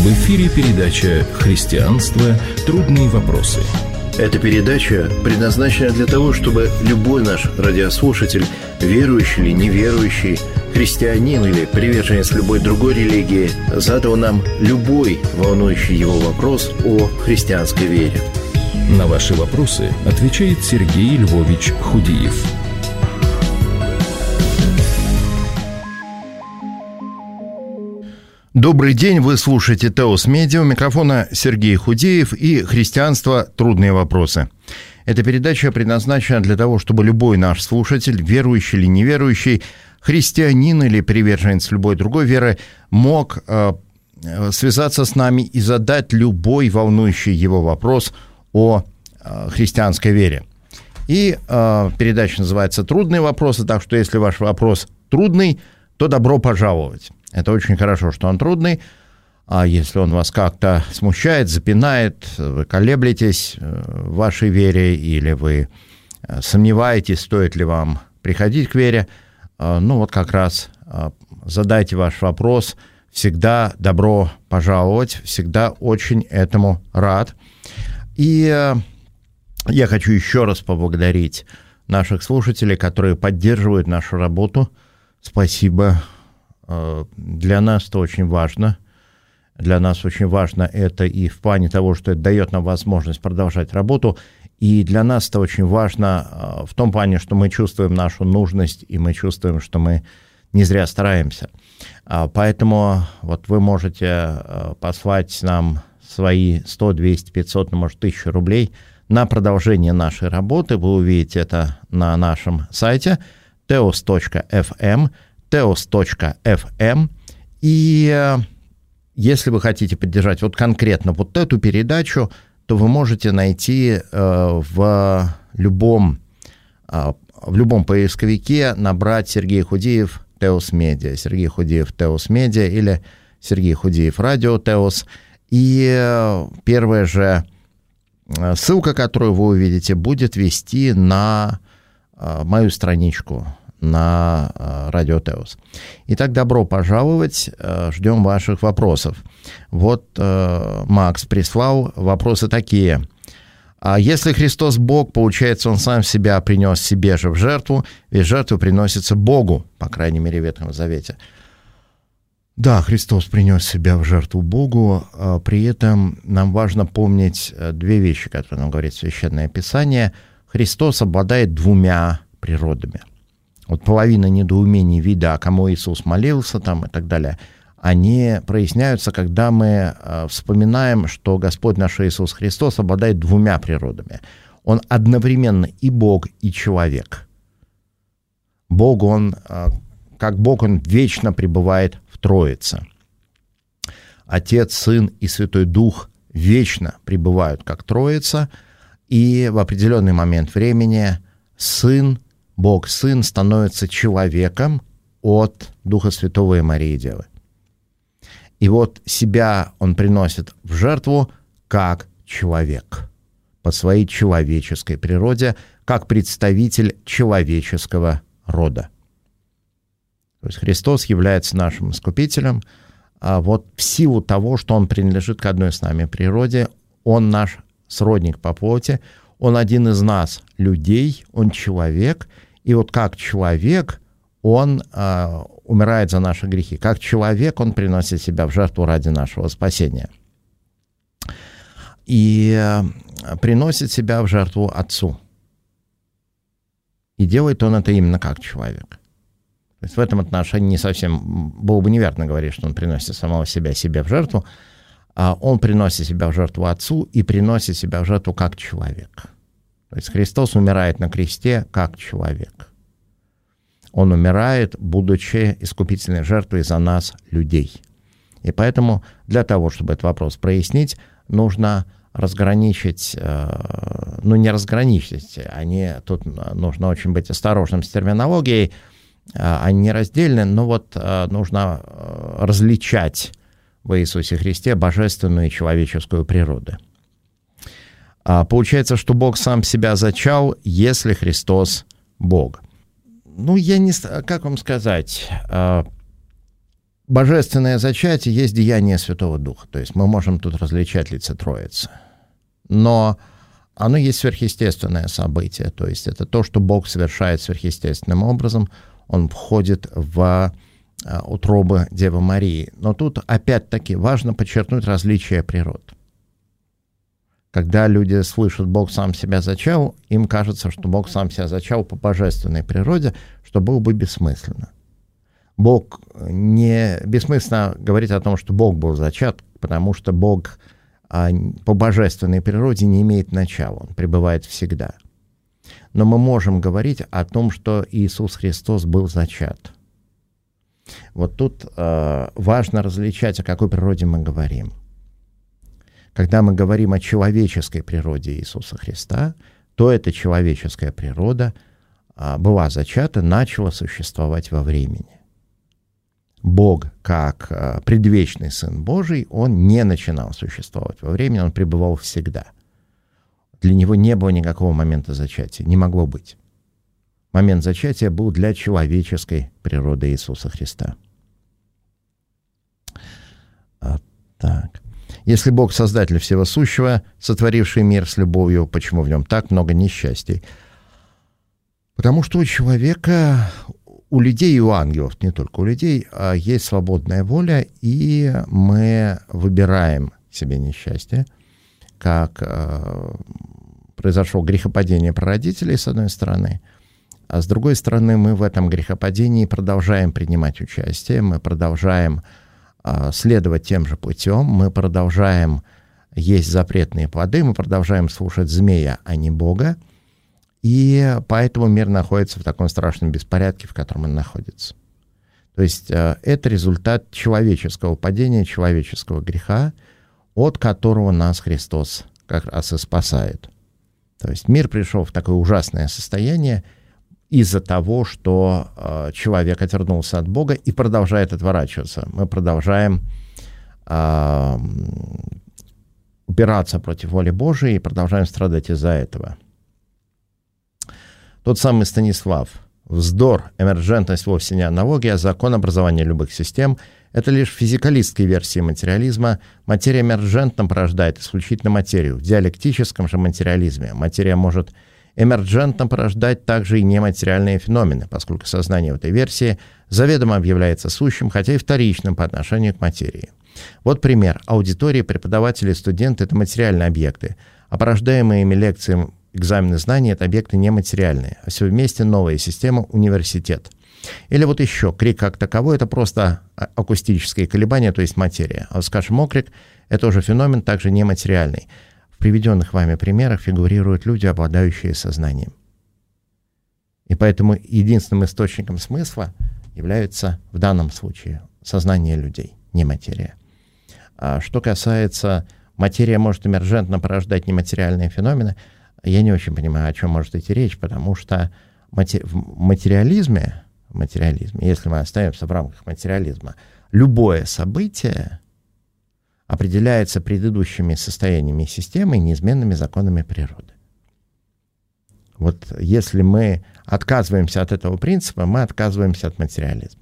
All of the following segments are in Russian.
В эфире передача «Христианство. Трудные вопросы». Эта передача предназначена для того, чтобы любой наш радиослушатель, верующий или неверующий, христианин или приверженец любой другой религии, задал нам любой волнующий его вопрос о христианской вере. На ваши вопросы отвечает Сергей Львович Худиев. Добрый день, вы слушаете Теос Медиа, у микрофона Сергей Худеев и «Христианство. Трудные вопросы». Эта передача предназначена для того, чтобы любой наш слушатель, верующий или неверующий, христианин или приверженец любой другой веры, мог связаться с нами и задать любой волнующий его вопрос о христианской вере. И передача называется «Трудные вопросы», так что если ваш вопрос трудный, то добро пожаловать. Это очень хорошо, что он трудный, а если он вас как-то смущает, запинает, вы колеблетесь в вашей вере или вы сомневаетесь, стоит ли вам приходить к вере, ну вот как раз задайте ваш вопрос, всегда добро пожаловать, всегда очень этому рад. И я хочу еще раз поблагодарить наших слушателей, которые поддерживают нашу работу. Спасибо. Для нас это очень важно. Для нас очень важно это и в плане того, что это дает нам возможность продолжать работу. И для нас это очень важно в том плане, что мы чувствуем нашу нужность, и мы чувствуем, что мы не зря стараемся. Поэтому вот вы можете послать нам свои 100, 200, 500, ну, может, 1000 рублей на продолжение нашей работы. Вы увидите это на нашем сайте teos.fm. teos.fm. И если вы хотите поддержать вот конкретно вот эту передачу, то вы можете найти в любом поисковике, набрать Сергей Худеев Теос Медиа, Сергей Худеев Теос Медиа или Сергей Худеев Радио Теос. И первая же ссылка, которую вы увидите, будет вести на мою страничку на Радио Теос. Итак, добро пожаловать, ждем ваших вопросов. Вот Макс прислал вопросы такие. А если Христос Бог, получается, Он сам себя принес себе же в жертву, ведь жертва приносится Богу, по крайней мере, в Ветхом Завете. Да, Христос принес себя в жертву Богу, при этом нам важно помнить две вещи, которые нам говорит Священное Писание. Христос обладает двумя природами. Вот половина недоумений вида, о кому Иисус молился там, и так далее, они проясняются, когда мы вспоминаем, что Господь наш Иисус Христос обладает двумя природами. Он одновременно и Бог, и человек. Бог, Он, как Бог, Он вечно пребывает в Троице. Отец, Сын и Святой Дух вечно пребывают как Троица, и в определенный момент времени Сын, Бог Сын становится человеком от Духа Святого и Марии Девы. И вот себя Он приносит в жертву как человек, по своей человеческой природе, как представитель человеческого рода. То есть Христос является нашим искупителем, а вот в силу того, что Он принадлежит к одной с нами природе, Он наш сродник по плоти, Он один из нас, людей, Он человек. И вот как человек, Он умирает за наши грехи. Как человек, Он приносит себя в жертву ради нашего спасения. И приносит себя в жертву Отцу. И делает Он это именно как человек. То есть в этом отношении не совсем было бы неверно говорить, что Он приносит самого себя себе в жертву. Он приносит себя в жертву Отцу и приносит себя в жертву как человек. То есть Христос умирает на кресте как человек. Он умирает, будучи искупительной жертвой за нас, людей. И поэтому для того, чтобы этот вопрос прояснить, нужно разграничить, не разграничить, тут нужно очень быть осторожным с терминологией, они нераздельны, но вот нужно различать в Иисусе Христе божественную и человеческую природы. Получается, что Бог сам себя зачал, если Христос Бог. Как вам сказать, божественное зачатие есть деяние Святого Духа. То есть мы можем тут различать лица Троицы. Но оно есть сверхъестественное событие. То есть это то, что Бог совершает сверхъестественным образом. Он входит в утробы Девы Марии. Но тут опять-таки важно подчеркнуть различие природ. Когда люди слышат «Бог сам себя зачал», им кажется, что Бог сам себя зачал по божественной природе, что было бы бессмысленно. Бог не бессмысленно говорить о том, что Бог был зачат, потому что Бог по божественной природе не имеет начала, Он пребывает всегда. Но мы можем говорить о том, что Иисус Христос был зачат. Вот тут важно различать, о какой природе мы говорим. Когда мы говорим о человеческой природе Иисуса Христа, то эта человеческая природа была зачата, начала существовать во времени. Бог, как предвечный Сын Божий, Он не начинал существовать во времени, Он пребывал всегда. Для Него не было никакого момента зачатия, не могло быть. Момент зачатия был для человеческой природы Иисуса Христа. Так. Если Бог создатель всего сущего, сотворивший мир с любовью, почему в нем так много несчастий? Потому что у человека, у людей и у ангелов, не только у людей, есть свободная воля, и мы выбираем себе несчастье, как произошло грехопадение прародителей, с одной стороны, а с другой стороны, мы в этом грехопадении продолжаем принимать участие, мы продолжаем следовать тем же путем, мы продолжаем есть запретные плоды, мы продолжаем слушать змея, а не Бога, и поэтому мир находится в таком страшном беспорядке, в котором он находится. То есть это результат человеческого падения, человеческого греха, от которого нас Христос как раз и спасает. То есть мир пришел в такое ужасное состояние из-за того, что человек отвернулся от Бога и продолжает отворачиваться. Мы продолжаем упираться против воли Божией и продолжаем страдать из-за этого. Тот самый Станислав. Вздор, эмерджентность вовсе не аналогия, а закон образования любых систем — это лишь физикалистские версии материализма. Материя эмерджентно порождает исключительно материю. В диалектическом же материализме материя может эмерджентно порождать также и нематериальные феномены, поскольку сознание в этой версии заведомо объявляется сущим, хотя и вторичным по отношению к материи. Вот пример. Аудитория, преподаватели, студенты — это материальные объекты, а порождаемые ими лекции, экзамены знаний — это объекты нематериальные, а все вместе новая система — университет. Или вот еще, крик как таковой — это просто акустические колебания, то есть материя. А вот, скажем, окрик — это уже феномен, также нематериальный. В приведенных вами примерах фигурируют люди, обладающие сознанием. И поэтому единственным источником смысла является в данном случае сознание людей, не материя. А что касается материя может эмерджентно порождать нематериальные феномены, я не очень понимаю, о чем может идти речь, потому что в материализме, если мы остаемся в рамках материализма, любое событие определяется предыдущими состояниями системы и неизменными законами природы. Вот если мы отказываемся от этого принципа, мы отказываемся от материализма.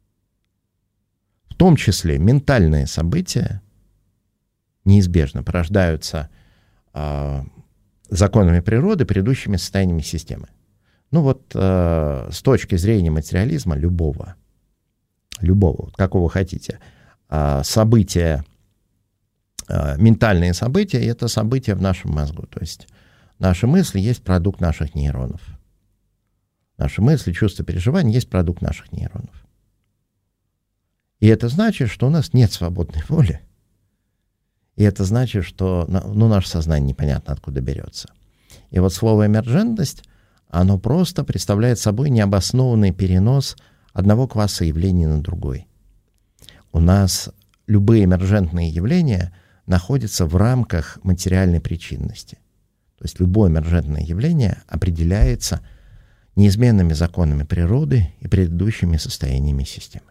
В том числе ментальные события неизбежно порождаются законами природы, предыдущими состояниями системы. Ну вот с точки зрения материализма любого, какого хотите, события, ментальные события — это события в нашем мозгу. То есть наши мысли есть продукт наших нейронов. Наши мысли, чувства, переживания есть продукт наших нейронов. И это значит, что у нас нет свободной воли. И это значит, что наше сознание непонятно откуда берется. И вот слово «эмерджентность», оно просто представляет собой необоснованный перенос одного класса явлений на другой. У нас любые эмерджентные явления находятся в рамках материальной причинности. То есть любое эмерджентное явление определяется неизменными законами природы и предыдущими состояниями системы.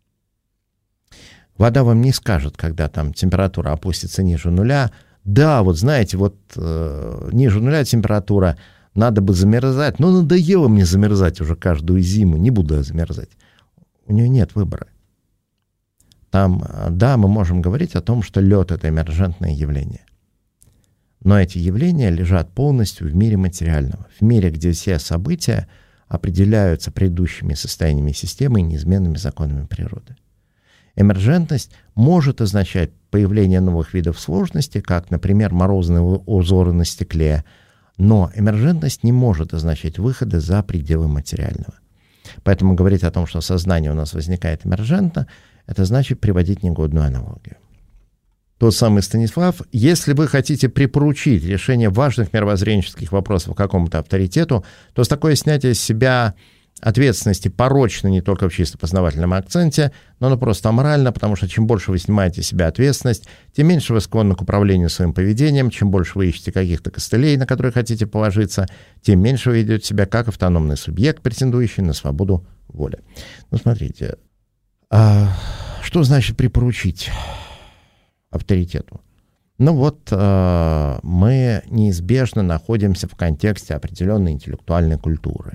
Вода вам не скажет, когда там температура опустится ниже нуля. Да, вот знаете, вот ниже нуля температура, надо бы замерзать. Но надоело мне замерзать уже каждую зиму, не буду я замерзать. У нее нет выбора. там, да, мы можем говорить о том, что лед — это эмержентное явление. Но эти явления лежат полностью в мире материального, в мире, где все события определяются предыдущими состояниями системы и неизменными законами природы. Эмержентность может означать появление новых видов сложности, как, например, морозные узоры на стекле, но эмержентность не может означать выходы за пределы материального. Поэтому говорить о том, что сознание у нас возникает эмержентно, это значит приводить негодную аналогию. Тот самый Станислав: если вы хотите припоручить решение важных мировоззренческих вопросов какому-то авторитету, то такое снятие с себя ответственности порочно не только в чисто познавательном акценте, но просто аморально, потому что чем больше вы снимаете с себя ответственность, тем меньше вы склонны к управлению своим поведением, чем больше вы ищете каких-то костылей, на которые хотите положиться, тем меньше вы ведете себя как автономный субъект, претендующий на свободу воли. Ну, смотрите, что значит припоручить авторитету? Ну вот, мы неизбежно находимся в контексте определенной интеллектуальной культуры.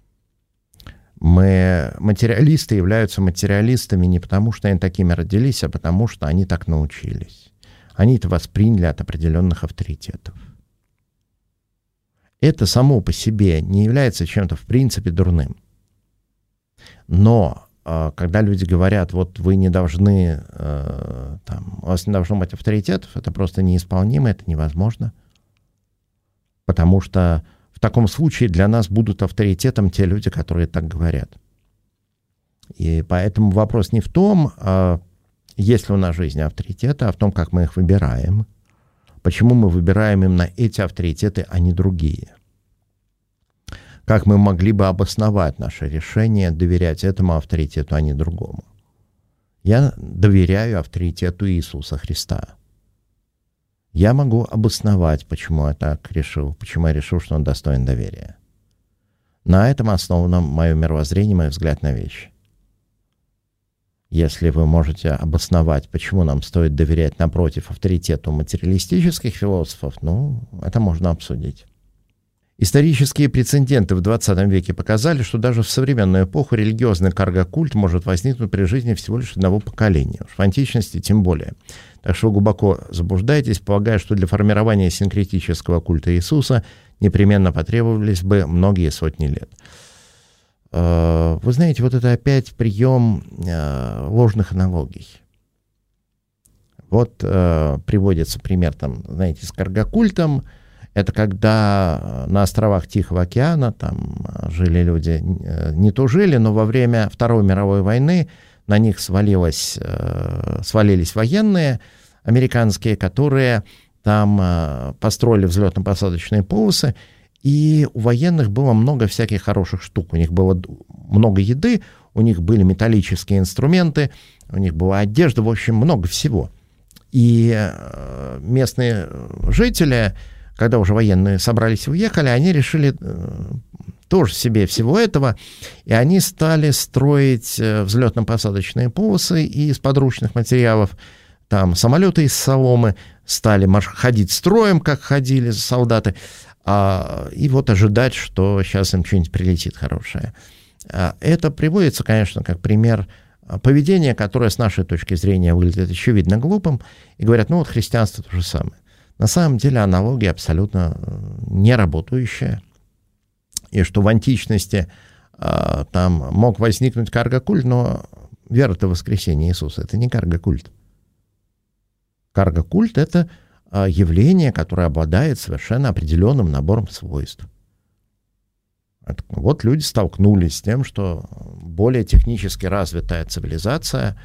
Материалисты являются материалистами не потому, что они такими родились, а потому, что они так научились. Они это восприняли от определенных авторитетов. Это само по себе не является чем-то в принципе дурным. Но когда люди говорят, вот вы не должны, у вас не должно быть авторитетов, это просто неисполнимо, это невозможно. Потому что в таком случае для нас будут авторитетом те люди, которые так говорят. И поэтому вопрос не в том, есть ли у нас в жизни авторитеты, а в том, как мы их выбираем. Почему мы выбираем именно эти авторитеты, а не другие. Как мы могли бы обосновать наше решение доверять этому авторитету, а не другому. Я доверяю авторитету Иисуса Христа. Я могу обосновать, почему я так решил, почему я решил, что он достоин доверия. На этом основано мое мировоззрение, мой взгляд на вещи. Если вы можете обосновать, почему нам стоит доверять, напротив, авторитету материалистических философов, это можно обсудить. Исторические прецеденты в 20 веке показали, что даже в современную эпоху религиозный карго-культ может возникнуть при жизни всего лишь одного поколения, уж в античности тем более. Так что вы глубоко заблуждаетесь, полагая, что для формирования синкретического культа Иисуса непременно потребовались бы многие сотни лет. Вы знаете, вот это опять прием ложных аналогий. Вот приводится пример, с карго-культом. Это когда на островах Тихого океана там жили люди, не то жили, но во время Второй мировой войны на них свалились военные американские, которые там построили взлетно-посадочные полосы, и у военных было много всяких хороших штук. У них было много еды, у них были металлические инструменты, у них была одежда, в общем, много всего. И местные жители, когда уже военные собрались и уехали, они решили тоже себе всего этого, и они стали строить взлетно-посадочные полосы из подручных материалов, там самолеты из соломы, стали ходить строем, как ходили солдаты, и вот ожидать, что сейчас им что-нибудь прилетит хорошее. Это приводится, конечно, как пример поведения, которое с нашей точки зрения выглядит очевидно глупым, и говорят, вот христианство то же самое. На самом деле аналогия абсолютно не работающая, и что в античности там мог возникнуть карго-культ, но вера-то в воскресение Иисуса — это не карго-культ. Карго-культ — это явление, которое обладает совершенно определенным набором свойств. Вот люди столкнулись с тем, что более технически развитая цивилизация,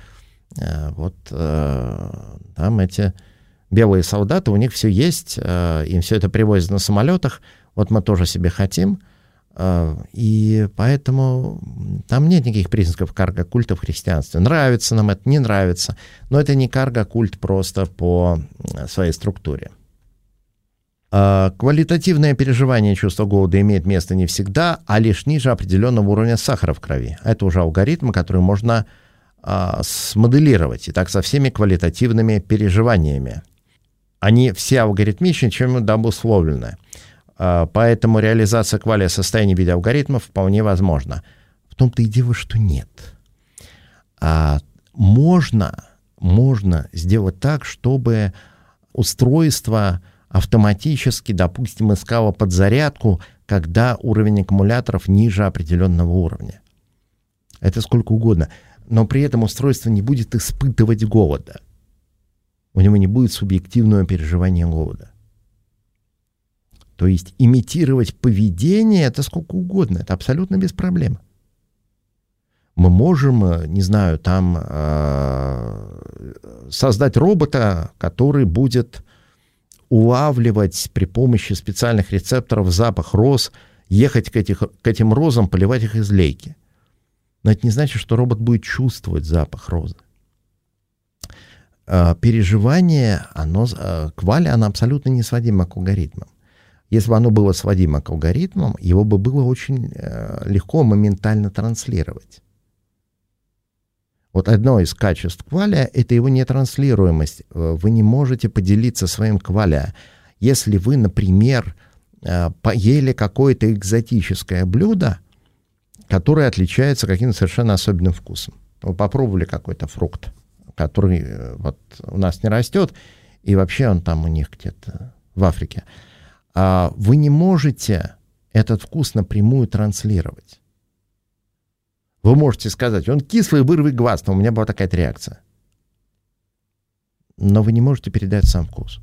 там эти белые солдаты, у них все есть, им все это привозят на самолетах, вот мы тоже себе хотим, и поэтому там нет никаких признаков карго-культа в христианстве. Нравится нам это, не нравится, но это не карго-культ просто по своей структуре. Квалитативное переживание чувства голода имеет место не всегда, а лишь ниже определенного уровня сахара в крови. Это уже алгоритмы, которые можно смоделировать, и так со всеми квалитативными переживаниями. Они все алгоритмичны, чем-то обусловлены. Поэтому реализация квали-состояния в виде алгоритмов вполне возможна. В том-то и дело, что нет. Можно можно сделать так, чтобы устройство автоматически, допустим, искало подзарядку, когда уровень аккумуляторов ниже определенного уровня. Это сколько угодно. Но при этом устройство не будет испытывать голода. У него не будет субъективного переживания голода. То есть имитировать поведение — это сколько угодно, это абсолютно без проблем. Мы можем, не знаю, там создать робота, который будет улавливать при помощи специальных рецепторов запах роз, ехать к этим розам, поливать их из лейки. Но это не значит, что робот будет чувствовать запах розы. Переживание, кваля, оно абсолютно не сводимо к алгоритмам. Если бы оно было сводимо к алгоритмам, его бы было очень легко моментально транслировать. Вот одно из качеств кваля — это его нетранслируемость. Вы не можете поделиться своим кваля. Если вы, например, поели какое-то экзотическое блюдо, которое отличается каким-то совершенно особенным вкусом. Вы попробовали какой-то фрукт, который вот у нас не растет, и вообще он там у них где-то в Африке. Вы не можете этот вкус напрямую транслировать. Вы можете сказать: он кислый, вырви глаз, но у меня была такая-то реакция. Но вы не можете передать сам вкус.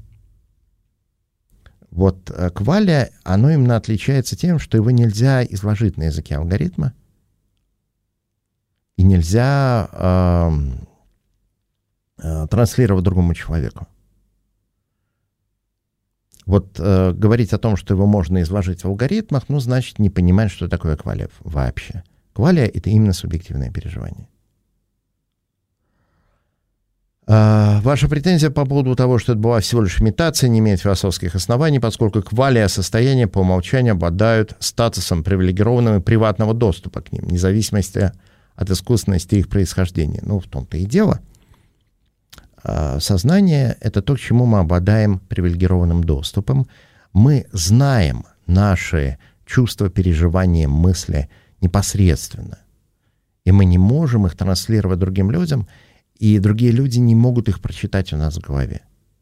Вот кваля, оно именно отличается тем, что его нельзя изложить на языке алгоритма, и нельзя транслировать другому человеку. Вот говорить о том, что его можно изложить в алгоритмах, значит не понимать, что такое кваля вообще. Кваля — это именно субъективное переживание. Ваша претензия по поводу того, что это была всего лишь имитация, не имеет философских оснований, поскольку кваля состояния по умолчанию обладают статусом привилегированного и приватного доступа к ним, вне зависимости от искусственности их происхождения. В том-то и дело. Сознание — это то, к чему мы обладаем привилегированным доступом. Мы знаем наши чувства, переживания, мысли непосредственно. И мы не можем их транслировать другим людям, и другие люди не могут их прочитать у нас в голове.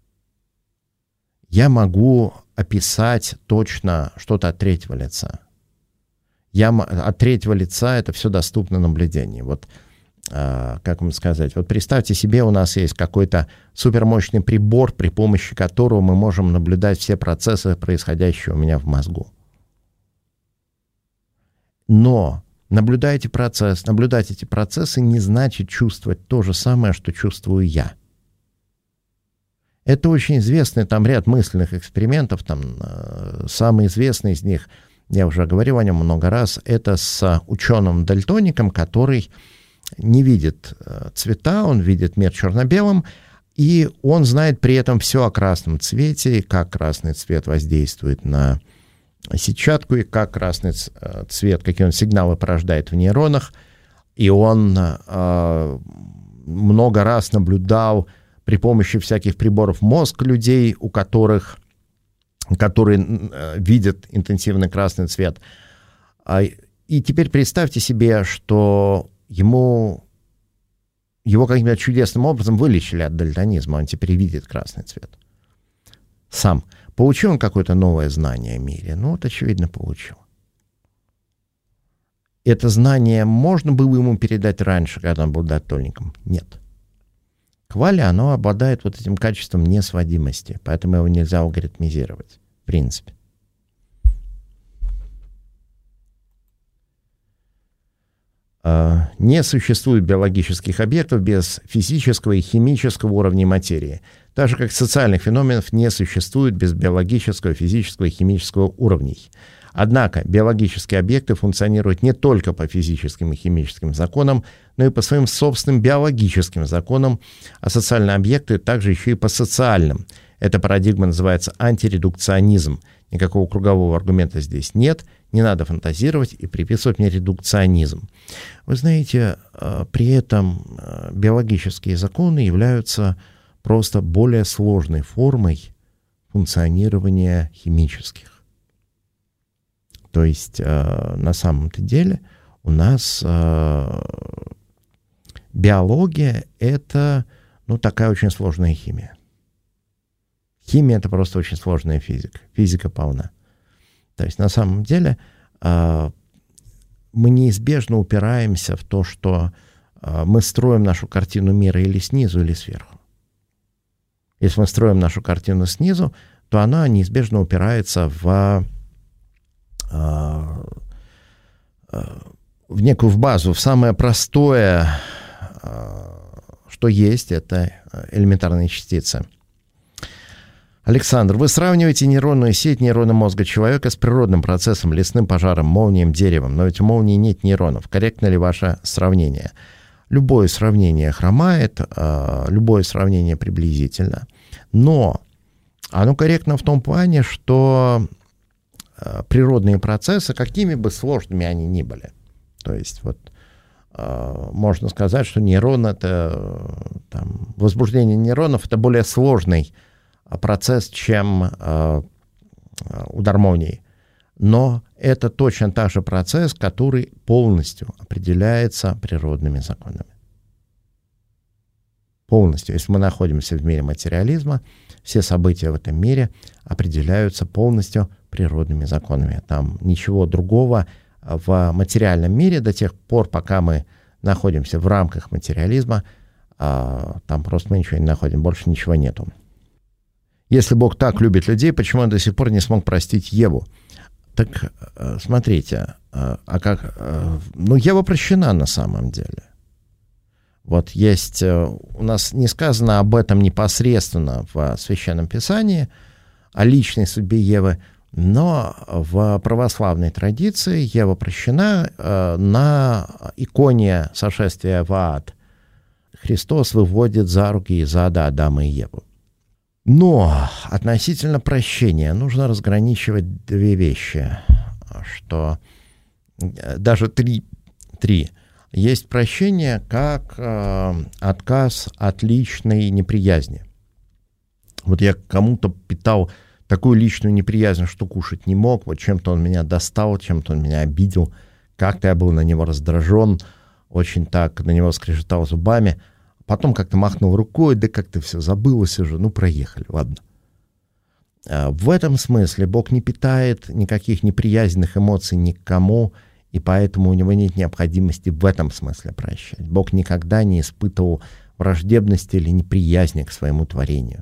Я могу описать точно что-то от третьего лица. От третьего лица это все доступно наблюдению. Вот, как вам сказать, вот представьте себе, у нас есть какой-то супермощный прибор, при помощи которого мы можем наблюдать все процессы, происходящие у меня в мозгу. Но наблюдать эти процессы не значит чувствовать то же самое, что чувствую я. Это очень известный там ряд мысленных экспериментов. Самый известный из них, я уже говорил о нем много раз, это с ученым-дальтоником, который не видит цвета, он видит мир черно-белым, и он знает при этом все о красном цвете, как красный цвет воздействует на сетчатку, и как красный цвет, какие он сигналы порождает в нейронах. И он много раз наблюдал при помощи всяких приборов мозг людей, которые видят интенсивный красный цвет. И теперь представьте себе, что его каким-то чудесным образом вылечили от дальтонизма, он теперь видит красный цвет. Сам. Получил он какое-то новое знание о мире? Очевидно, получил. Это знание можно было ему передать раньше, когда он был дальтоником? Нет. Кваля, оно обладает вот этим качеством несводимости, поэтому его нельзя алгоритмизировать, в принципе. Не существует биологических объектов без физического и химического уровней материи, так же как социальных феноменов не существует без биологического, физического и химического уровней. Однако биологические объекты функционируют не только по физическим и химическим законам, но и по своим собственным биологическим законам, а социальные объекты также еще и по социальным. Эта парадигма называется антиредукционизм. Никакого кругового аргумента здесь нет, не надо фантазировать и приписывать мне редукционизм. Вы знаете, при этом биологические законы являются просто более сложной формой функционирования химических. То есть на самом-то деле у нас биология — это такая очень сложная химия. Химия — это просто очень сложная физика. Физика полна. То есть на самом деле мы неизбежно упираемся в то, что мы строим нашу картину мира или снизу, или сверху. Если мы строим нашу картину снизу, то она неизбежно упирается в некую базу, в самое простое, что есть, это элементарные частицы. Александр, вы сравниваете нейронную сеть, нейроны мозга человека с природным процессом, лесным пожаром, молнием, деревом. Но ведь у молнии нет нейронов. Корректно ли ваше сравнение? Любое сравнение хромает, любое сравнение приблизительно. Но оно корректно в том плане, что природные процессы, какими бы сложными они ни были, то есть можно сказать, что нейрон — это возбуждение нейронов — это более сложный процесс, чем удар молнии. Но это точно так же процесс, который полностью определяется природными законами. Полностью. Если мы находимся в мире материализма, все события в этом мире определяются полностью природными законами. Там ничего другого в материальном мире до тех пор, пока мы находимся в рамках материализма, там просто мы ничего не находим, больше ничего нету. Если Бог так любит людей, почему Он до сих пор не смог простить Еву? Так, смотрите, Ева прощена на самом деле. Вот есть, у нас не сказано об этом непосредственно в Священном Писании, о личной судьбе Евы, но в православной традиции Ева прощена на иконе сошествия в ад. Христос выводит за руки из ада Адама и Еву. Но относительно прощения нужно разграничивать две вещи, что даже три. Есть прощение как отказ от личной неприязни. Вот я кому-то питал такую личную неприязнь, что кушать не мог, вот чем-то он меня достал, чем-то он меня обидел, как-то я был на него раздражен, очень так на него скрежетал зубами. Потом как-то махнул рукой, да как-то все забылось уже, проехали, ладно. В этом смысле Бог не питает никаких неприязненных эмоций никому, и поэтому у него нет необходимости в этом смысле прощать. Бог никогда не испытывал враждебности или неприязни к своему творению.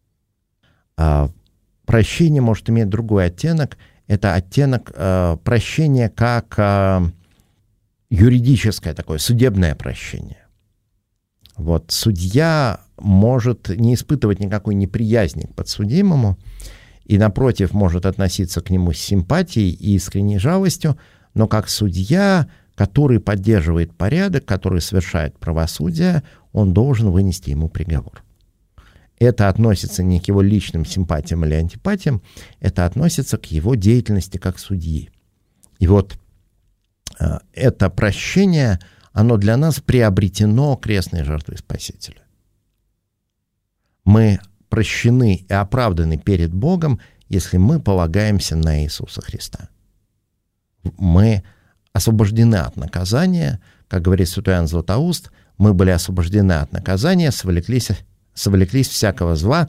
Прощение может иметь другой оттенок. Это оттенок прощения как юридическое такое, судебное прощение. Вот судья может не испытывать никакой неприязни к подсудимому и, напротив, может относиться к нему с симпатией и искренней жалостью, но как судья, который поддерживает порядок, который совершает правосудие, он должен вынести ему приговор. Это относится не к его личным симпатиям или антипатиям, это относится к его деятельности как судьи. И вот это прощение, оно для нас приобретено крестной жертвой Спасителя. Мы прощены и оправданы перед Богом, если мы полагаемся на Иисуса Христа. Мы освобождены от наказания, как говорит святой Иоанн Златоуст, мы были освобождены от наказания, совлеклись всякого зла.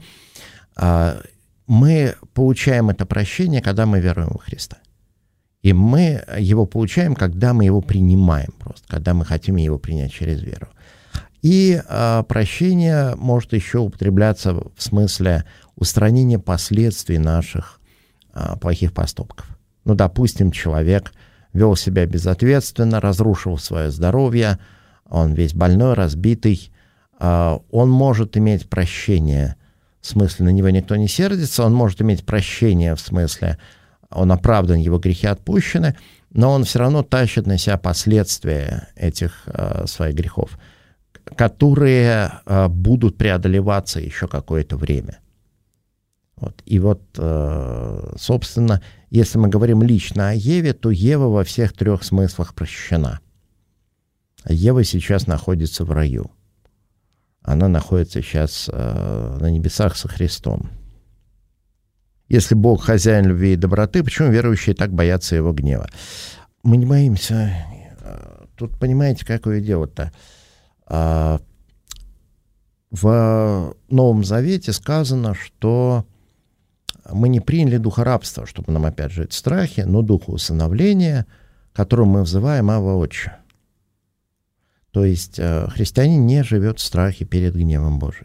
Мы получаем это прощение, когда мы веруем во Христа. И мы его получаем, когда мы его принимаем просто, когда мы хотим его принять через веру. И прощение может еще употребляться в смысле устранения последствий наших плохих поступков. Допустим, человек вел себя безответственно, разрушил свое здоровье, он весь больной, разбитый, он может иметь прощение, в смысле на него никто не сердится, он может иметь прощение, в смысле он оправдан, его грехи отпущены, но он все равно тащит на себя последствия этих своих грехов, которые будут преодолеваться еще какое-то время. И собственно, если мы говорим лично о Еве, то Ева во всех трех смыслах прощена. Ева сейчас находится в раю. Она находится сейчас на небесах со Христом. Если Бог хозяин любви и доброты, почему верующие так боятся Его гнева? Мы не боимся. Тут понимаете, какое дело-то? В Новом Завете сказано, что мы не приняли духа рабства, чтобы нам опять жить в страхе, но духа усыновления, которым мы взываем Авва Отче. То есть христианин не живет в страхе перед гневом Божиим.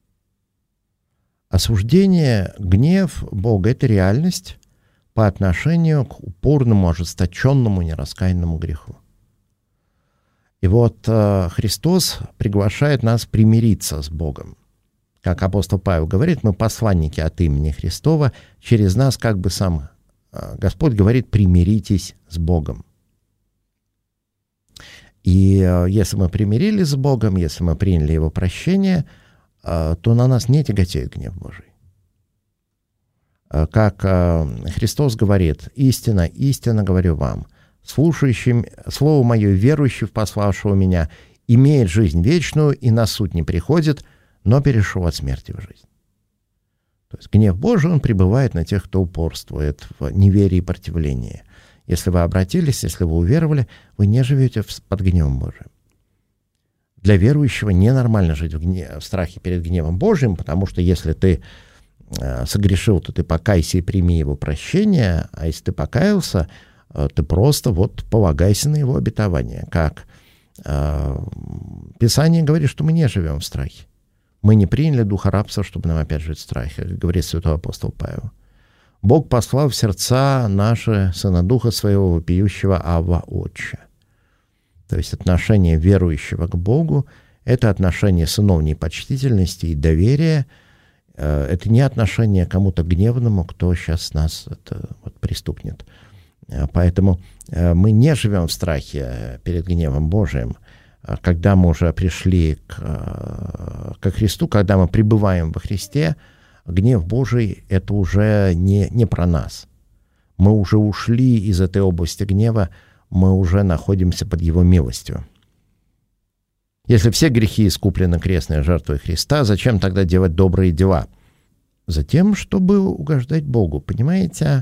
Осуждение, гнев Бога — это реальность по отношению к упорному, ожесточенному, нераскаянному греху. И вот Христос приглашает нас примириться с Богом. Как апостол Павел говорит, мы посланники от имени Христова, через нас как бы сам Господь говорит: примиритесь с Богом. И если мы примирились с Богом, если мы приняли Его прощение, то на нас не тяготеет гнев Божий. Как Христос говорит: истинно, истинно говорю вам, слушающим Слово Мое, верующий в пославшего Меня, имеет жизнь вечную и на суд не приходит, но перешел от смерти в жизнь. То есть гнев Божий, он пребывает на тех, кто упорствует в неверии и противлении. Если вы обратились, если вы уверовали, вы не живете под гневом Божиим. Для верующего ненормально жить в страхе перед гневом Божиим, потому что если ты согрешил, то ты покайся и прими Его прощение, а если ты покаялся, ты просто полагайся на Его обетование. Как Писание говорит, что мы не живем в страхе. Мы не приняли духа рабства, чтобы нам опять жить в страхе, как говорит святой апостол Павел. Бог послал в сердца наши Сына Духа Своего, вопиющего Авва Отче. То есть отношение верующего к Богу — это отношение сыновней почтительности и доверия. Это не отношение к кому-то гневному, кто сейчас нас пристукнет. Поэтому мы не живем в страхе перед гневом Божиим. Когда мы уже пришли ко Христу, когда мы пребываем во Христе, гнев Божий — это уже не про нас. Мы уже ушли из этой области гнева, мы уже находимся под Его милостью. Если все грехи искуплены крестной жертвой Христа, зачем тогда делать добрые дела? Затем, чтобы угождать Богу. Понимаете,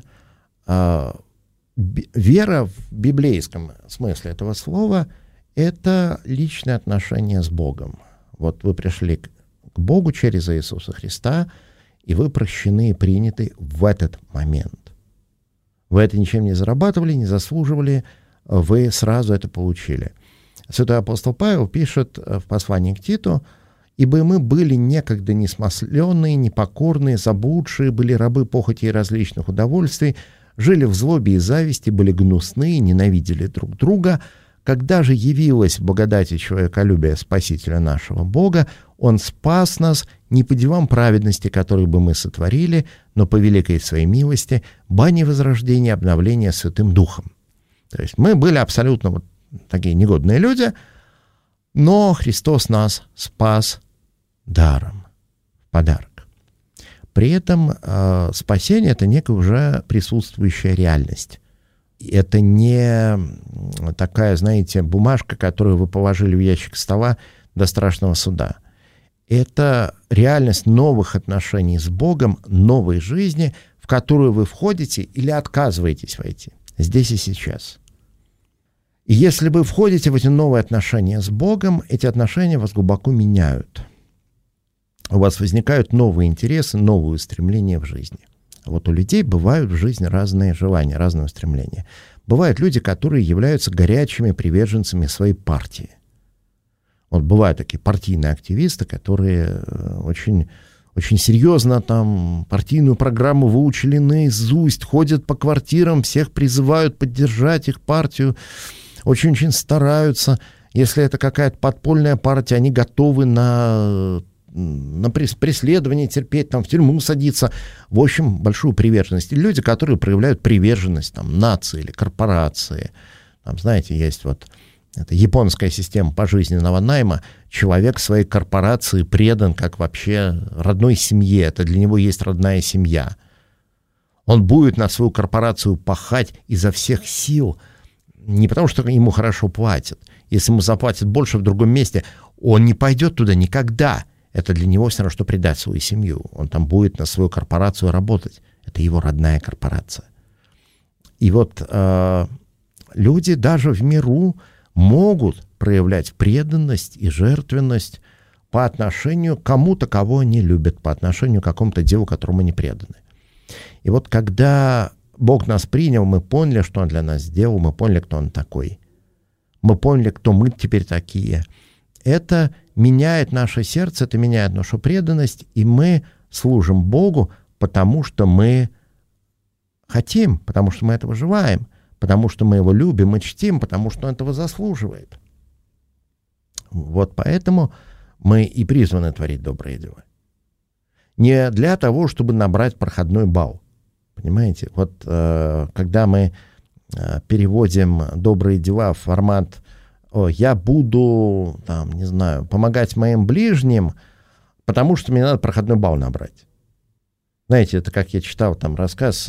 вера в библейском смысле этого слова — это личное отношение с Богом. Вот вы пришли к Богу через Иисуса Христа, и вы прощены и приняты в этот момент. Вы это ничем не зарабатывали, не заслуживали, вы сразу это получили. Святой апостол Павел пишет в послании к Титу: «Ибо мы были некогда несмысленные, непокорные, заблудшие, были рабы похоти и различных удовольствий, жили в злобе и зависти, были гнусны, ненавидели друг друга. Когда же явилась в благодати человеколюбия Спасителя нашего Бога, Он спас нас не по делам праведности, которые бы мы сотворили, но по великой Своей милости, бани возрождения, обновления Святым Духом». То есть мы были абсолютно такие негодные люди, но Христос нас спас даром, в подарок. При этом спасение — это некая уже присутствующая реальность. Это не такая, знаете, бумажка, которую вы положили в ящик стола до страшного суда. Это реальность новых отношений с Богом, новой жизни, в которую вы входите или отказываетесь войти здесь и сейчас. И если вы входите в эти новые отношения с Богом, эти отношения вас глубоко меняют. У вас возникают новые интересы, новые устремления в жизни. Вот у людей бывают в жизни разные желания, разные устремления. Бывают люди, которые являются горячими приверженцами своей партии. Вот бывают такие партийные активисты, которые очень, очень серьезно там партийную программу выучили наизусть, ходят по квартирам, всех призывают поддержать их партию, очень-очень стараются. Если это какая-то подпольная партия, они готовы на преследование терпеть, там, в тюрьму садиться. В общем, большую приверженность. И люди, которые проявляют приверженность там, нации или корпорации. Там, знаете, есть это японская система пожизненного найма. Человек своей корпорации предан как вообще родной семье. Это для него есть родная семья. Он будет на свою корпорацию пахать изо всех сил. Не потому, что ему хорошо платят. Если ему заплатят больше в другом месте, он не пойдет туда никогда. Это для него все равно, что предать свою семью. Он там будет на свою корпорацию работать. Это его родная корпорация. И вот люди даже в миру могут проявлять преданность и жертвенность по отношению к кому-то, кого они любят, по отношению к какому-то делу, которому они преданы. И вот когда Бог нас принял, мы поняли, что Он для нас сделал, мы поняли, кто Он такой. Мы поняли, кто мы теперь такие. Это меняет наше сердце, это меняет нашу преданность, и мы служим Богу, потому что мы хотим, потому что мы этого желаем, потому что мы Его любим и чтим, потому что Он этого заслуживает. Вот поэтому мы и призваны творить добрые дела. Не для того, чтобы набрать проходной балл. Понимаете? Вот когда мы переводим добрые дела в формат «я буду, там, не знаю, помогать моим ближним, потому что мне надо проходной балл набрать». Знаете, это как я читал там рассказ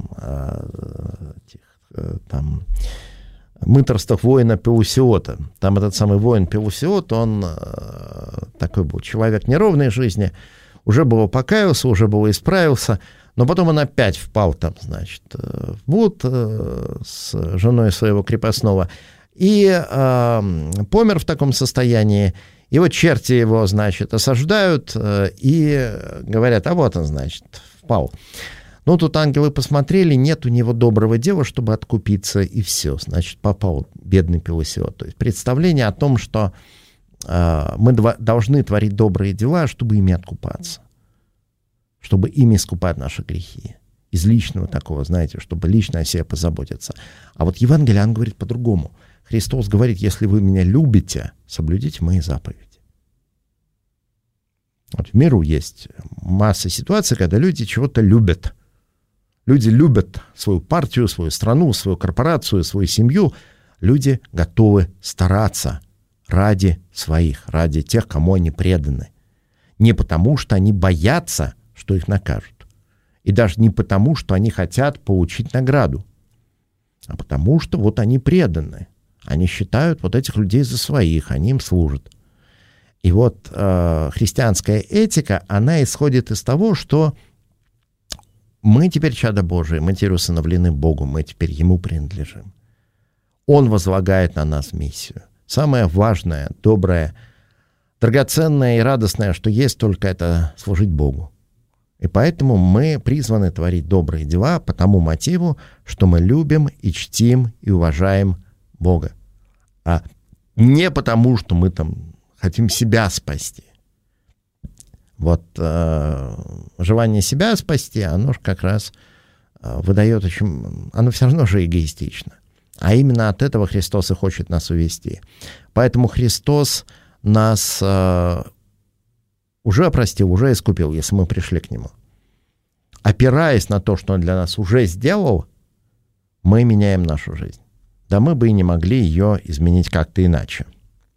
там мытарствах воина Пелусиота. Там этот самый воин Пелусиот, он такой был человек неровной жизни, уже было покаялся, уже было исправился, но потом он опять впал там, значит, в блуд с женой своего крепостного и помер в таком состоянии. И вот черти его, значит, осаждают и говорят, а вот он, значит, впал. Ну, тут ангелы посмотрели, нет у него доброго дела, чтобы откупиться, и все. Значит, попал бедный Пелусиот. То есть представление о том, что мы должны творить добрые дела, чтобы ими откупаться. Чтобы ими искупать наши грехи. Из личного такого, знаете, чтобы лично о себе позаботиться. А вот Евангелие, он говорит по-другому. Христос говорит, если вы меня любите, соблюдите мои заповеди. Вот в миру есть масса ситуаций, когда люди чего-то любят. Люди любят свою партию, свою страну, свою корпорацию, свою семью. Люди готовы стараться ради своих, ради тех, кому они преданы. Не потому, что они боятся, что их накажут. И даже не потому, что они хотят получить награду. А потому, что вот они преданы. Они считают вот этих людей за своих, они им служат. И вот христианская этика, она исходит из того, что мы теперь чада Божие, мы теперь усыновлены Богу, мы теперь Ему принадлежим. Он возлагает на нас миссию. Самое важное, доброе, драгоценное и радостное, что есть, только это служить Богу. И поэтому мы призваны творить добрые дела по тому мотиву, что мы любим и чтим и уважаем Бога. А не потому, что мы там хотим себя спасти. Вот желание себя спасти, оно же как раз выдает очень... Оно все равно же эгоистично. А именно от этого Христос и хочет нас увести. Поэтому Христос нас уже простил, уже искупил, если мы пришли к Нему. Опираясь на то, что Он для нас уже сделал, мы меняем нашу жизнь. Да мы бы и не могли ее изменить как-то иначе.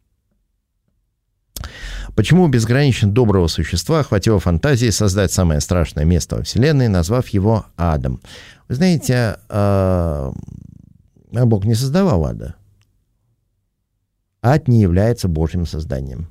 Почему безгранично доброго существа хватило фантазии создать самое страшное место во Вселенной, назвав его адом? Вы знаете, Бог не создавал ада. Ад не является Божьим созданием.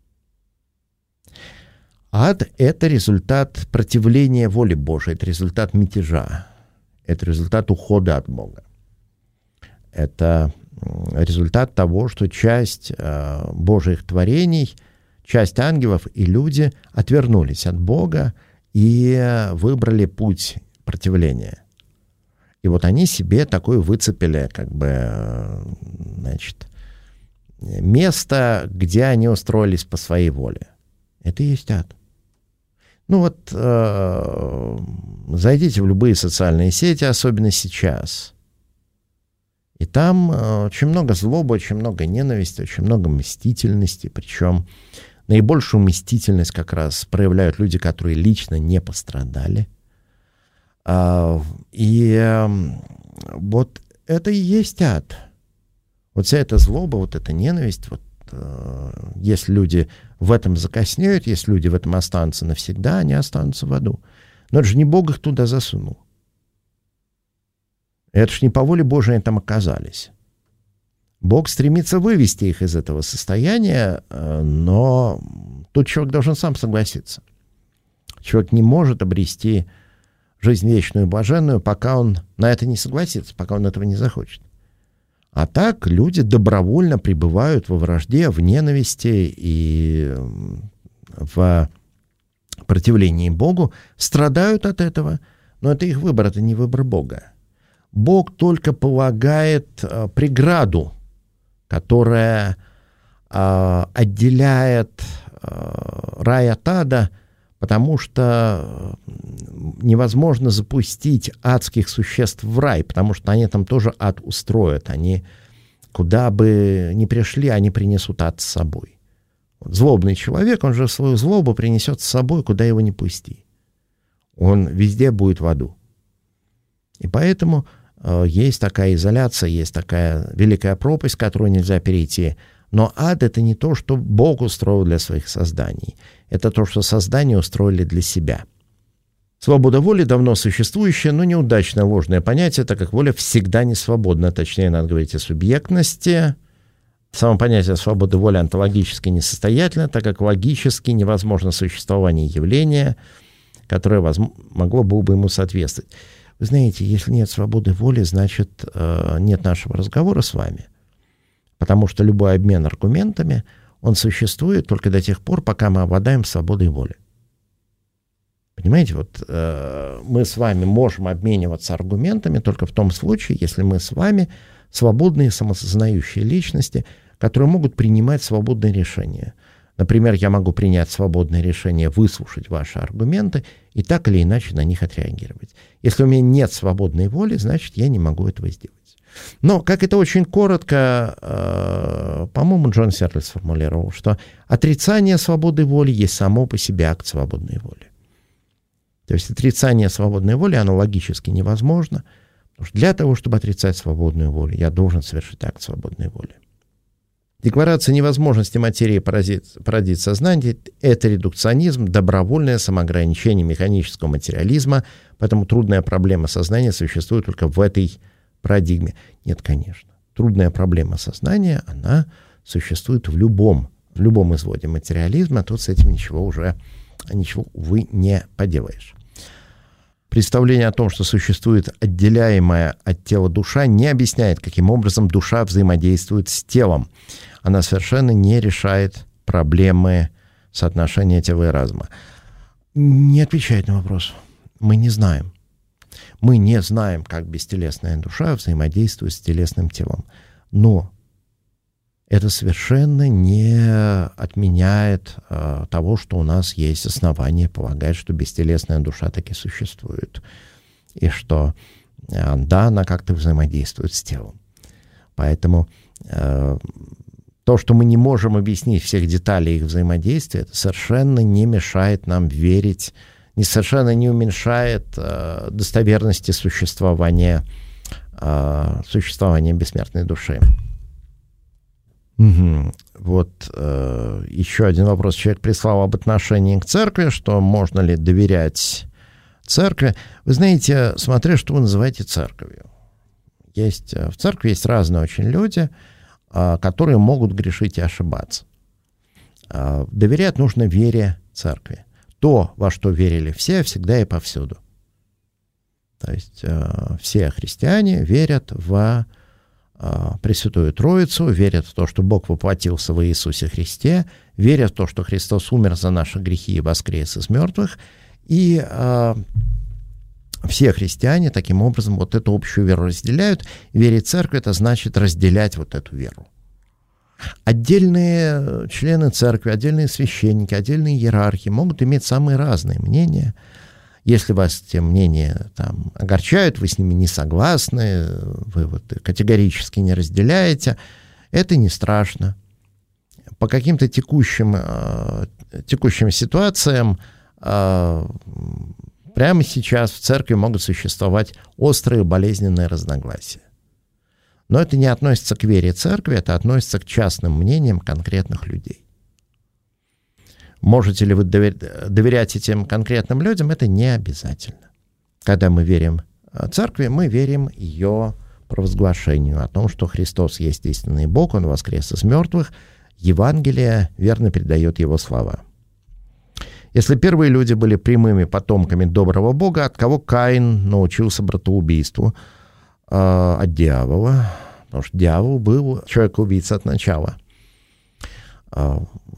Ад — это результат противления воле Божией, это результат мятежа, это результат ухода от Бога. Это результат того, что часть Божьих творений, часть ангелов и люди отвернулись от Бога и выбрали путь противления. И вот они себе такое выцепили, как бы, значит, место, где они устроились по своей воле. Это и есть ад. Ну вот, зайдите в любые социальные сети, особенно сейчас. И там очень много злобы, очень много ненависти, очень много мстительности. Причем наибольшую мстительность как раз проявляют люди, которые лично не пострадали. И вот это и есть ад. Вот вся эта злоба, вот эта ненависть, вот, если люди в этом закоснеют, если люди в этом останутся навсегда, они останутся в аду. Но это же не Бог их туда засунул. Это же не по воле Божией они там оказались. Бог стремится вывести их из этого состояния, но тут человек должен сам согласиться. Человек не может обрести жизнь вечную и блаженную, пока он на это не согласится, пока он этого не захочет. А так люди добровольно пребывают во вражде, в ненависти, и в противлении Богу, страдают от этого, но это их выбор, это не выбор Бога. Бог только полагает преграду, которая отделяет рай от ада, потому что невозможно запустить адских существ в рай, потому что они там тоже ад устроят. Они куда бы ни пришли, они принесут ад с собой. Вот злобный человек, он же свою злобу принесет с собой, куда его ни пусти. Он везде будет в аду. И поэтому есть такая изоляция, есть такая великая пропасть, которую нельзя перейти. Но ад — это не то, что Бог устроил для своих созданий. Это то, что создания устроили для себя. Свобода воли — давно существующее, но неудачное ложное понятие, так как воля всегда не свободна. Точнее, надо говорить о субъектности. Само понятие свободы воли онтологически несостоятельно, так как логически невозможно существование явления, которое могло бы ему соответствовать. Вы знаете, если нет свободы воли, значит, нет нашего разговора с вами. Потому что любой обмен аргументами, он существует только до тех пор, пока мы обладаем свободой воли. Понимаете, вот мы с вами можем обмениваться аргументами только в том случае, если мы с вами свободные самосознающие личности, которые могут принимать свободные решения. Например, я могу принять свободное решение выслушать ваши аргументы и так или иначе на них отреагировать. Если у меня нет свободной воли, значит, я не могу этого сделать. Но, как это очень коротко, по-моему, Джон Серлис сформулировал, что отрицание свободы воли есть само по себе акт свободной воли. То есть отрицание свободной воли, оно логически невозможно, потому что для того, чтобы отрицать свободную волю, я должен совершить акт свободной воли. Декларация невозможности материи породить сознание — это редукционизм, добровольное самоограничение механического материализма, поэтому трудная проблема сознания существует только в этой парадигме. Нет, конечно. Трудная проблема сознания, она существует в любом изводе материализма, а тут с этим ничего, увы, не поделаешь. Представление о том, что существует отделяемая от тела душа, не объясняет, каким образом душа взаимодействует с телом. Она совершенно не решает проблемы соотношения тела и разума. Не отвечает на вопрос. Мы не знаем. Мы не знаем, как бестелесная душа взаимодействует с телесным телом. Но это совершенно не отменяет того, что у нас есть основания полагать, что бестелесная душа таки существует. И что, да, она как-то взаимодействует с телом. Поэтому то, что мы не можем объяснить всех деталей их взаимодействия, это совершенно не мешает нам верить, совершенно не уменьшает достоверности существования бессмертной души. Угу. Вот еще один вопрос. Человек прислал об отношении к церкви, что можно ли доверять церкви. Вы знаете, смотря что вы называете церковью. В церкви есть разные очень люди, которые могут грешить и ошибаться. Доверять нужно вере церкви. То, во что верили все, всегда и повсюду. То есть все христиане верят в Пресвятую Троицу, верят в то, что Бог воплотился в Иисусе Христе, верят в то, что Христос умер за наши грехи и воскрес из мертвых. И все христиане таким образом вот эту общую веру разделяют. Верить в церковь — это значит разделять вот эту веру. Отдельные члены церкви, отдельные священники, отдельные иерархи могут иметь самые разные мнения. Если вас те мнения там огорчают, вы с ними не согласны, вы вот категорически не разделяете, это не страшно. По каким-то текущим ситуациям прямо сейчас в церкви могут существовать острые болезненные разногласия. Но это не относится к вере церкви, это относится к частным мнениям конкретных людей. Можете ли вы доверять этим конкретным людям, это не обязательно. Когда мы верим церкви, мы верим ее провозглашению о том, что Христос есть истинный Бог, Он воскрес из мертвых, Евангелие верно передает Его слова. Если первые люди были прямыми потомками доброго Бога, от кого Каин научился братоубийству? От дьявола, потому что дьявол был человек-убийца от начала.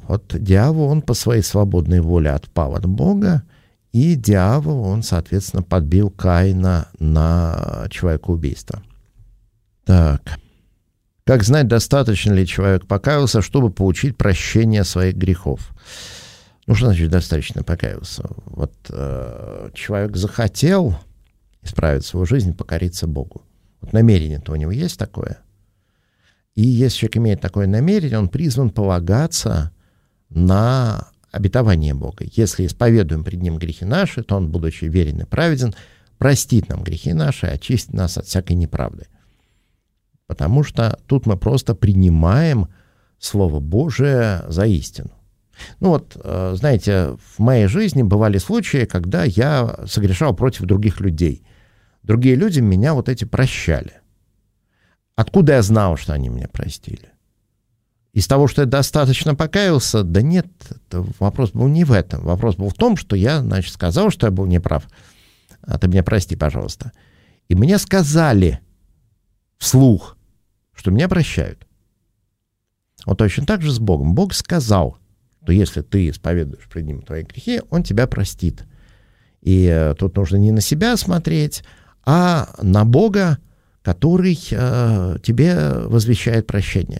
Вот дьявол, он по своей свободной воле отпал от Бога, и дьявол, он, соответственно, подбил Каина на человекоубийство. Так. Как знать, достаточно ли человек покаялся, чтобы получить прощение своих грехов? Ну, что значит достаточно покаялся? Вот человек захотел исправить свою жизнь, покориться Богу. Вот намерение-то у него есть такое. И если человек имеет такое намерение, он призван полагаться на обетование Бога. Если исповедуем пред Ним грехи наши, то Он, будучи верен и праведен, простит нам грехи наши, очистит нас от всякой неправды. Потому что тут мы просто принимаем Слово Божие за истину. Ну вот, знаете, в моей жизни бывали случаи, когда я согрешал против других людей. Другие люди меня вот эти прощали. Откуда я знал, что они меня простили? Из того, что я достаточно покаялся? Да нет, вопрос был не в этом. Вопрос был в том, что я, значит, сказал, что я был неправ. А ты меня прости, пожалуйста. И мне сказали вслух, что меня прощают. Вот точно так же с Богом. Бог сказал, что если ты исповедуешь пред Ним твои грехи, Он тебя простит. И тут нужно не на себя смотреть, а на Бога, который тебе возвещает прощение.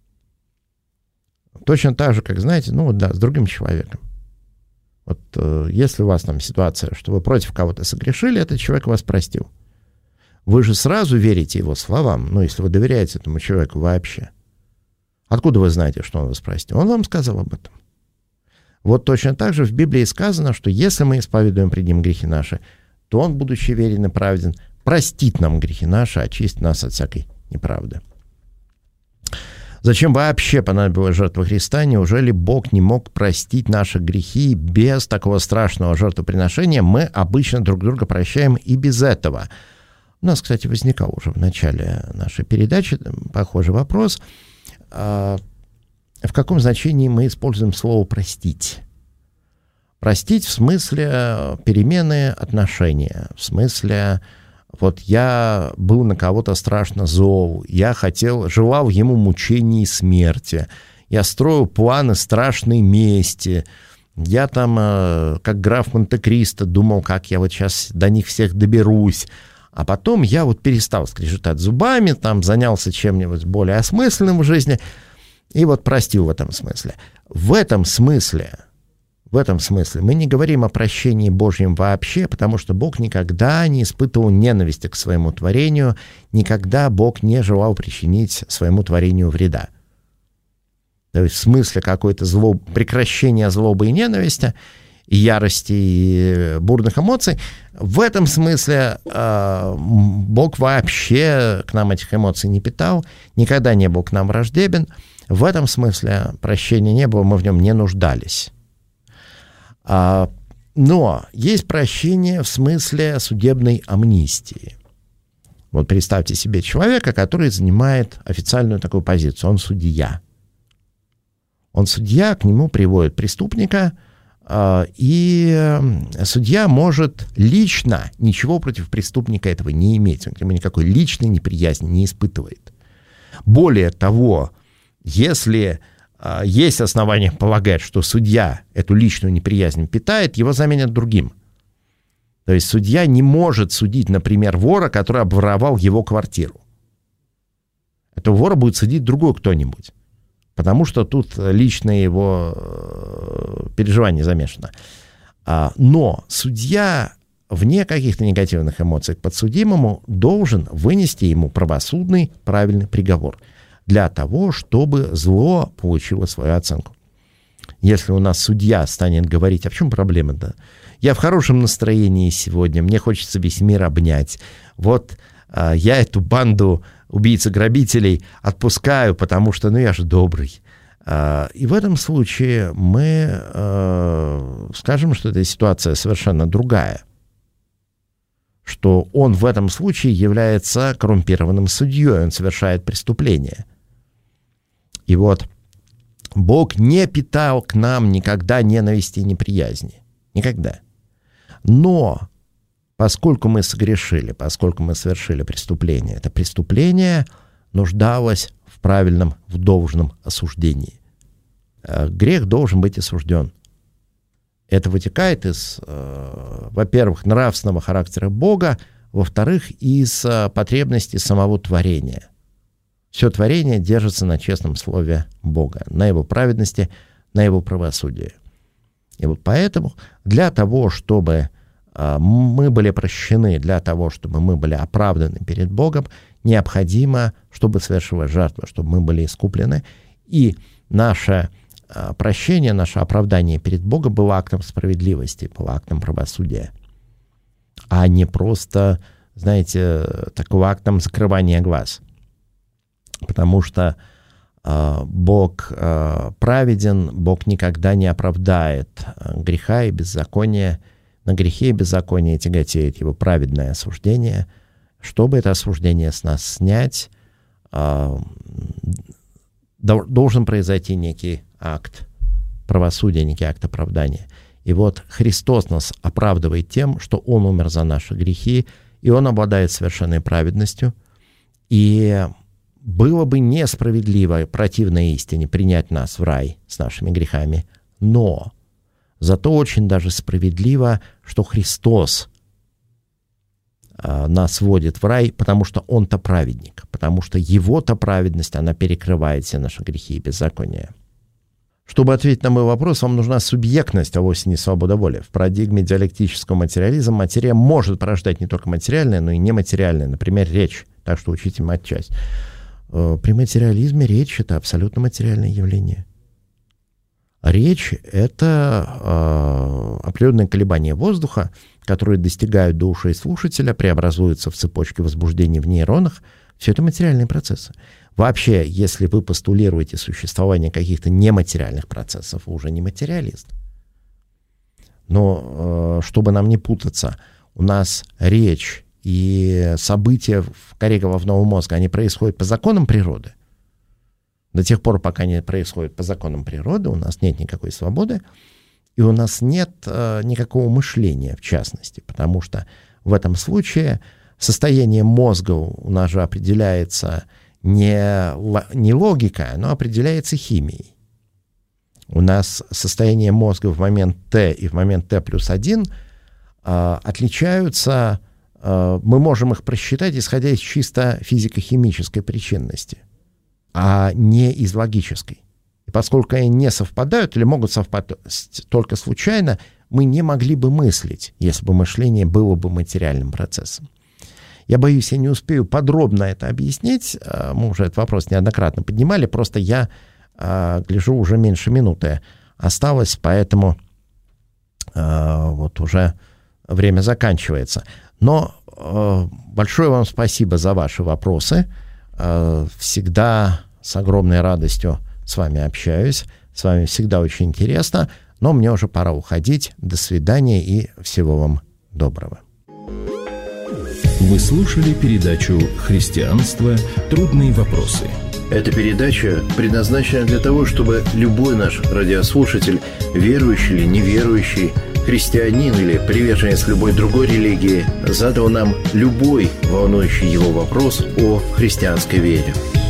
Точно так же, как, знаете, ну да, с другим человеком. Вот если у вас там ситуация, что вы против кого-то согрешили, этот человек вас простил. Вы же сразу верите его словам, ну, если вы доверяете этому человеку вообще. Откуда вы знаете, что он вас простил? Он вам сказал об этом. Вот точно так же в Библии сказано, что если мы исповедуем пред Ним грехи наши, то Он, будучи верен и праведен, простит нам грехи наши, очистит нас от всякой неправды. Зачем вообще понадобилась жертва Христа? Неужели Бог не мог простить наши грехи без такого страшного жертвоприношения? Мы обычно друг друга прощаем и без этого. У нас, кстати, возникал уже в начале нашей передачи похожий вопрос. В каком значении мы используем слово «простить»? Простить в смысле перемены отношения, в смысле, вот я был на кого-то страшно зол, я желал ему мучений и смерти, я строил планы страшной мести, я там, как граф Монте-Кристо, думал, как я вот сейчас до них всех доберусь, а потом я вот перестал скрежетать зубами, там занялся чем-нибудь более осмысленным в жизни, и вот простил в этом смысле. В этом смысле мы не говорим о прощении Божьем вообще, потому что Бог никогда не испытывал ненависти к своему творению, никогда Бог не желал причинить своему творению вреда. То есть в смысле какой-то прекращения злобы и ненависти, и ярости, и бурных эмоций, в этом смысле Бог вообще к нам этих эмоций не питал, никогда не был к нам враждебен. В этом смысле прощения не было, мы в нем не нуждались. Но есть прощение в смысле судебной амнистии. Вот представьте себе человека, который занимает официальную такую позицию. Он судья. К нему приводят преступника, и судья может лично ничего против преступника этого не иметь. Он к нему никакой личной неприязни не испытывает. Более того, если есть основания полагать, что судья эту личную неприязнь питает, его заменят другим. То есть судья не может судить, например, вора, который обворовал его квартиру. Этого вора будет судить другой кто-нибудь, потому что тут личное его переживание замешано. Но судья, вне каких-то негативных эмоций к подсудимому, должен вынести ему правосудный, правильный приговор для того, чтобы зло получило свою оценку. Если у нас судья станет говорить, а в чем проблема-то? Я в хорошем настроении сегодня, мне хочется весь мир обнять. Вот я эту банду убийц-грабителей отпускаю, потому что, я же добрый. И в этом случае мы скажем, что эта ситуация совершенно другая. Что он в этом случае является коррумпированным судьей, он совершает преступление. И вот Бог не питал к нам никогда ненависти и неприязни. Никогда. Но поскольку мы согрешили, поскольку мы совершили преступление, это преступление нуждалось в правильном, в должном осуждении. грех должен быть осужден. Это вытекает из, во-первых, нравственного характера Бога, во-вторых, из потребностей самого творения. Все творение держится на честном слове Бога, на Его праведности, на Его правосудии. И вот поэтому для того, чтобы мы были прощены, для того, чтобы мы были оправданы перед Богом, необходимо, чтобы совершилась жертва, чтобы мы были искуплены. И наше прощение, наше оправдание перед Богом было актом справедливости, было актом правосудия, а не просто, знаете, такого актом закрывания глаз. Потому что Бог праведен, Бог никогда не оправдает греха и беззакония. На грехе и беззаконие тяготеет Его праведное осуждение. Чтобы это осуждение с нас снять, должен произойти некий акт правосудия, некий акт оправдания. И вот Христос нас оправдывает тем, что Он умер за наши грехи, и Он обладает совершенной праведностью. И было бы несправедливо, противно истине, принять нас в рай с нашими грехами, но зато очень даже справедливо, что Христос нас вводит в рай, потому что Он-то праведник, потому что Его-то праведность, она перекрывает все наши грехи и беззакония. Чтобы ответить на мой вопрос, вам нужна субъектность, а вовсе не свобода воли. В парадигме диалектического материализма материя может порождать не только материальное, но и нематериальное, например, речь. Так что учите матчасть. При материализме речь — это абсолютно материальное явление. Речь — это определенные колебания воздуха, которые достигают до ушей слушателя, преобразуются в цепочки возбуждений в нейронах. Все это материальные процессы. Вообще, если вы постулируете существование каких-то нематериальных процессов, вы уже не материалист. Но чтобы нам не путаться, у нас речь и события в коре головного мозга, они происходят по законам природы. До тех пор, пока они происходят по законам природы, у нас нет никакой свободы, и у нас нет никакого мышления, в частности, потому что в этом состояние мозга у нас же определяется не логикой, но определяется химией. У нас состояние мозга в момент Т и в момент Т+1 отличаются. Мы можем их просчитать, исходя из чисто физико-химической причинности, а не из логической. И поскольку они не совпадают или могут совпадать только случайно, мы не могли бы мыслить, если бы мышление было бы материальным процессом. Я боюсь, я не успею подробно это объяснить. Мы уже этот вопрос неоднократно поднимали, просто я гляжу, уже меньше минуты осталось, поэтому вот уже время заканчивается. Но большое вам спасибо за ваши вопросы. Всегда с огромной радостью с вами общаюсь. С вами всегда очень интересно. Но мне уже пора уходить. До свидания и всего вам доброго. Вы слушали передачу «Христианство. Трудные вопросы». Эта передача предназначена для того, чтобы любой наш радиослушатель, верующий или неверующий, христианин или приверженец любой другой религии, задал нам любой волнующий его вопрос о христианской вере.